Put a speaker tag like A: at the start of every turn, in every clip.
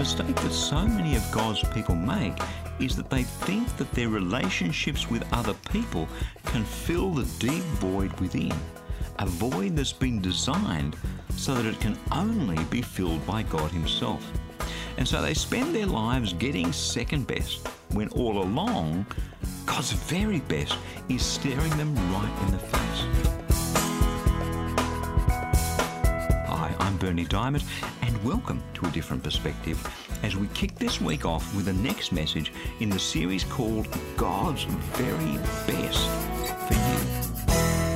A: mistake that so many of God's people make is that they think that their relationships with other people can fill the deep void within, a void that's been designed so that it can only be filled by God Himself. And so they spend their lives getting second best, when all along, God's very best is staring them right in the face. Hi, I'm Berni Dymet, and welcome to A Different Perspective as we kick this week off with the next message in the series called God's Very Best for You.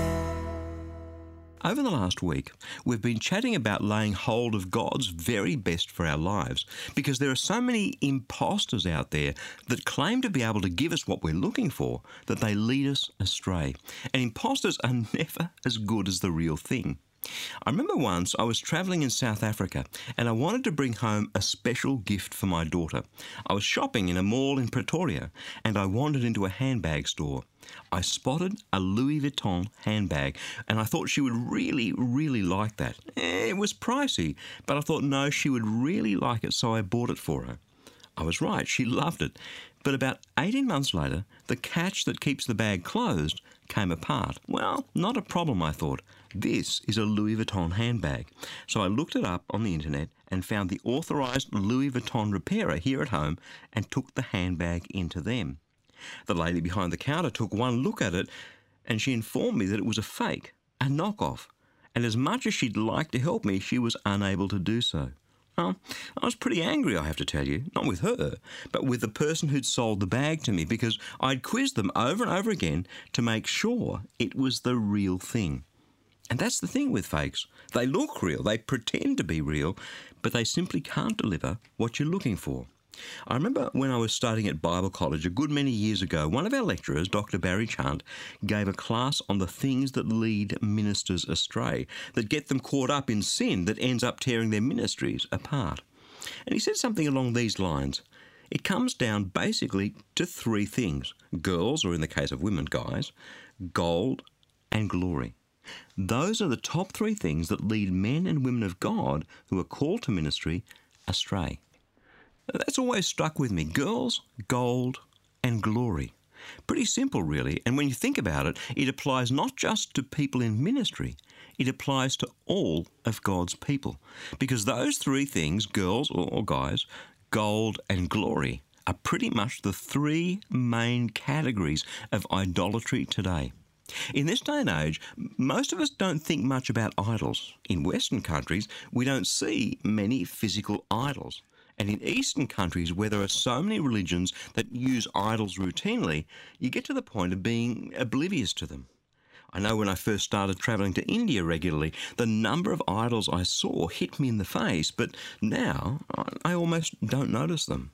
A: Over the last week, we've been chatting about laying hold of God's very best for our lives because there are so many imposters out there that claim to be able to give us what we're looking for that they lead us astray. And imposters are never as good as the real thing. I remember once I was travelling in South Africa and I wanted to bring home a special gift for my daughter. I was shopping in a mall in Pretoria and I wandered into a handbag store. I spotted a Louis Vuitton handbag and I thought she would really like that. It was pricey, but I thought no, she would really like it, so I bought it for her. I was right, she loved it. But about 18 months later, the catch that keeps the bag closed came apart. Well, not a problem, I thought. This is a Louis Vuitton handbag. So I looked it up on the internet and found the authorised Louis Vuitton repairer here at home and took the handbag into them. The lady behind the counter took one look at it and she informed me that it was a fake, a knockoff. And as much as she'd like to help me, she was unable to do so. Well, I was pretty angry, I have to tell you, not with her, but with the person who'd sold the bag to me because I'd quizzed them over and over again to make sure it was the real thing. And that's the thing with fakes. They look real, they pretend to be real, but they simply can't deliver what you're looking for. I remember when I was studying at Bible College a good many years ago, one of our lecturers, Dr. Barry Chant, gave a class on the things that lead ministers astray, that get them caught up in sin that ends up tearing their ministries apart. And he said something along these lines. It comes down basically to three things: girls, or in the case of women, guys, gold, and glory. Those are the top three things that lead men and women of God who are called to ministry astray. That's always stuck with me. Girls, gold, and glory. Pretty simple, really. And when you think about it, it applies not just to people in ministry. It applies to all of God's people. Because those three things, girls or guys, gold and glory, are pretty much the three main categories of idolatry today. In this day and age, most of us don't think much about idols. In Western countries, we don't see many physical idols. And in Eastern countries, where there are so many religions that use idols routinely, you get to the point of being oblivious to them. I know when I first started travelling to India regularly, the number of idols I saw hit me in the face, but now I almost don't notice them.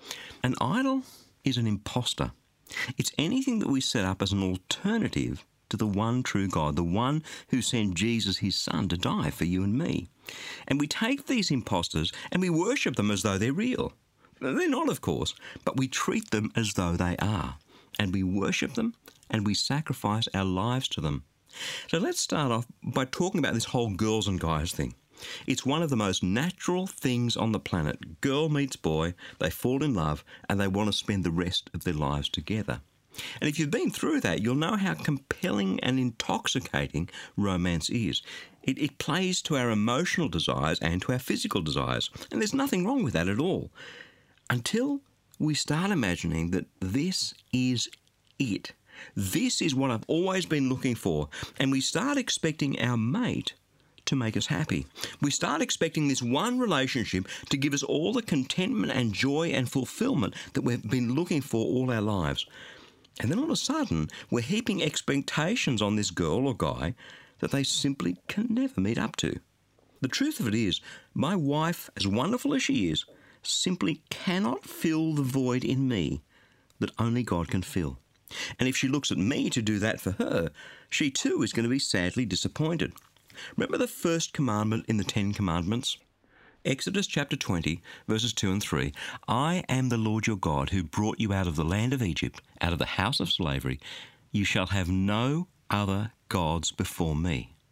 A: An idol is an imposter. It's anything that we set up as an alternative to the one true God, the one who sent Jesus, his son, to die for you and me. And we take these imposters and we worship them as though they're real. They're not, of course, but we treat them as though they are. And we worship them and we sacrifice our lives to them. So let's start off by talking about this whole girls and guys thing. It's one of the most natural things on the planet. Girl meets boy, they fall in love, and they want to spend the rest of their lives together. And if you've been through that, you'll know how compelling and intoxicating romance is. It plays to our emotional desires and to our physical desires. And there's nothing wrong with that at all. Until we start imagining that this is it. This is what I've always been looking for. And we start expecting our mate to make us happy. We start expecting this one relationship to give us all the contentment and joy and fulfillment that we've been looking for all our lives. And then all of a sudden, we're heaping expectations on this girl or guy that they simply can never meet up to. The truth of it is, my wife, as wonderful as she is, simply cannot fill the void in me that only God can fill. And if she looks at me to do that for her, she too is going to be sadly disappointed. Remember the first commandment in the 10 Commandments? Exodus chapter 20, verses 2 and 3. I am the Lord your God who brought you out of the land of Egypt, out of the house of slavery. You shall have no other gods before me.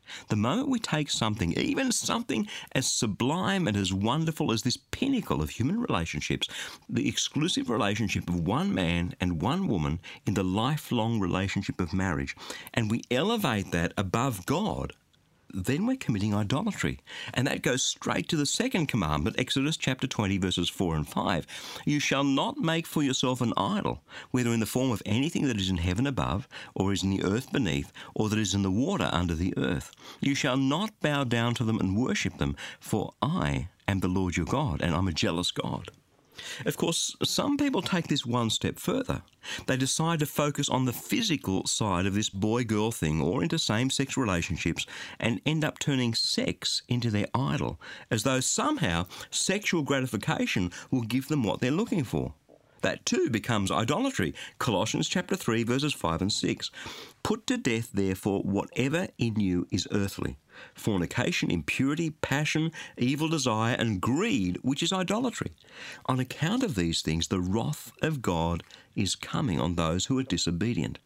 A: The moment we take something, even something as sublime and as wonderful as this pinnacle of human relationships, the exclusive relationship of one man and one woman in the lifelong relationship of marriage, and we elevate that above God, then we're committing idolatry. And that goes straight to the second commandment, Exodus chapter 20, verses 4 and 5. You shall not make for yourself an idol, whether in the form of anything that is in heaven above, or is in the earth beneath, or that is in the water under the earth. You shall not bow down to them and worship them, for I am the Lord your God, and I'm a jealous God. Of course, some people take this one step further. They decide to focus on the physical side of this boy-girl thing or into same-sex relationships and end up turning sex into their idol, as though somehow sexual gratification will give them what they're looking for. That too becomes idolatry. Colossians chapter 3, verses 5 and 6. Put to death, therefore, whatever in you is earthly: fornication, impurity, passion, evil desire, and greed, which is idolatry. On account of these things, the wrath of God is coming on those who are disobedient.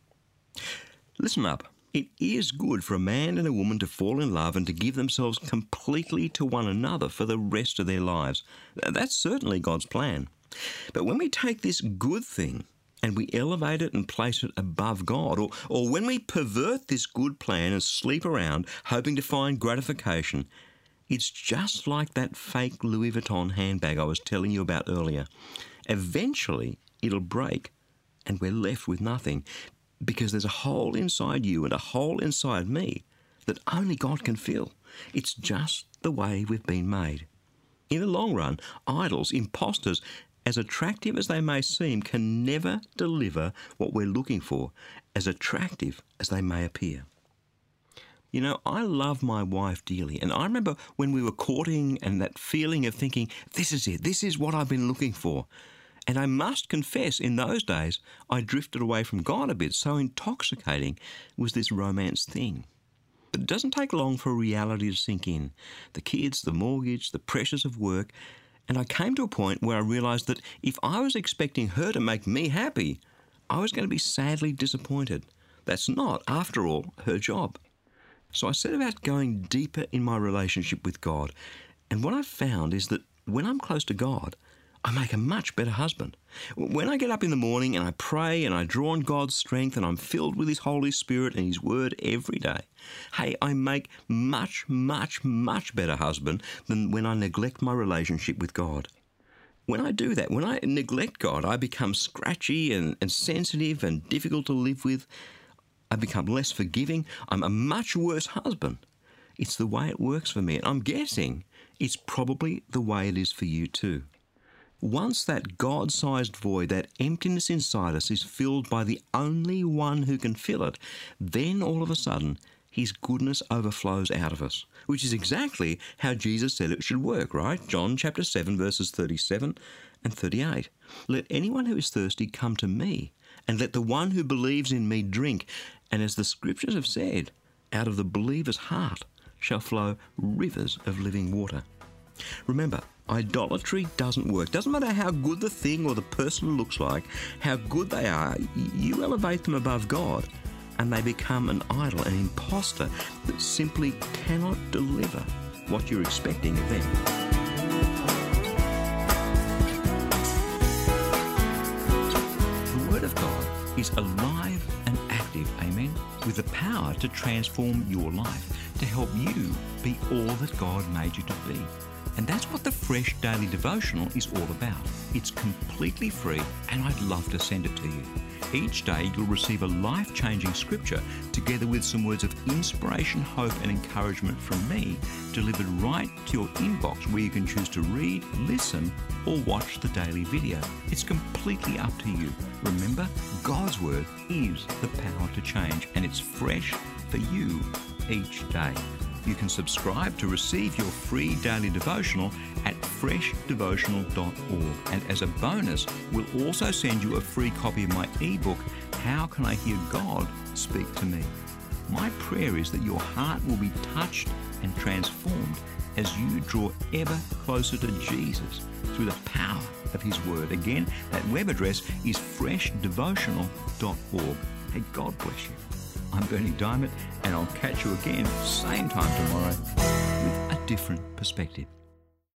A: Listen up. It is good for a man and a woman to fall in love and to give themselves completely to one another for the rest of their lives. That's certainly God's plan. But when we take this good thing and we elevate it and place it above God, or when we pervert this good plan and sleep around hoping to find gratification, it's just like that fake Louis Vuitton handbag I was telling you about earlier. Eventually, it'll break and we're left with nothing, because there's a hole inside you and a hole inside me that only God can fill. It's just the way we've been made. In the long run, idols, imposters, as attractive as they may seem, can never deliver what we're looking for, as attractive as they may appear. You know, I love my wife dearly, and I remember when we were courting and that feeling of thinking, this is it, this is what I've been looking for. And I must confess, in those days, I drifted away from God a bit, so intoxicating was this romance thing. But it doesn't take long for reality to sink in. The kids, the mortgage, the pressures of work. And I came to a point where I realised that if I was expecting her to make me happy, I was going to be sadly disappointed. That's not, after all, her job. So I set about going deeper in my relationship with God. And what I've found is that when I'm close to God, I make a much better husband. When I get up in the morning and I pray and I draw on God's strength and I'm filled with His Holy Spirit and His Word every day, hey, I make much, much, much better husband than when I neglect my relationship with God. When I do that, when I neglect God, I become scratchy and sensitive and difficult to live with. I become less forgiving. I'm a much worse husband. It's the way it works for me, and I'm guessing it's probably the way it is for you too. Once that God-sized void, that emptiness inside us, is filled by the only one who can fill it, then all of a sudden His goodness overflows out of us, which is exactly how Jesus said it should work, right? John chapter 7, verses 37 and 38. Let anyone who is thirsty come to me, and let the one who believes in me drink. And as the Scriptures have said, out of the believer's heart shall flow rivers of living water. Remember, idolatry doesn't work. Doesn't matter how good the thing or the person looks like, how good they are, you elevate them above God and they become an idol, an imposter that simply cannot deliver what you're expecting of them. The Word of God is alive and active, amen, with the power to transform your life, to help you be all that God made you to be. And that's what the Fresh Daily Devotional is all about. It's completely free, and I'd love to send it to you. Each day you'll receive a life-changing scripture together with some words of inspiration, hope and encouragement from me, delivered right to your inbox, where you can choose to read, listen or watch the daily video. It's completely up to you. Remember, God's Word is the power to change, and it's fresh for you each day. You can subscribe to receive your free daily devotional at freshdevotional.org. And as a bonus, we'll also send you a free copy of my ebook, How Can I Hear God Speak to Me? My prayer is that your heart will be touched and transformed as you draw ever closer to Jesus through the power of His Word. Again, that web address is freshdevotional.org. Hey, God bless you. I'm Bernie Diamond, and I'll catch you again, same time tomorrow, with a different perspective.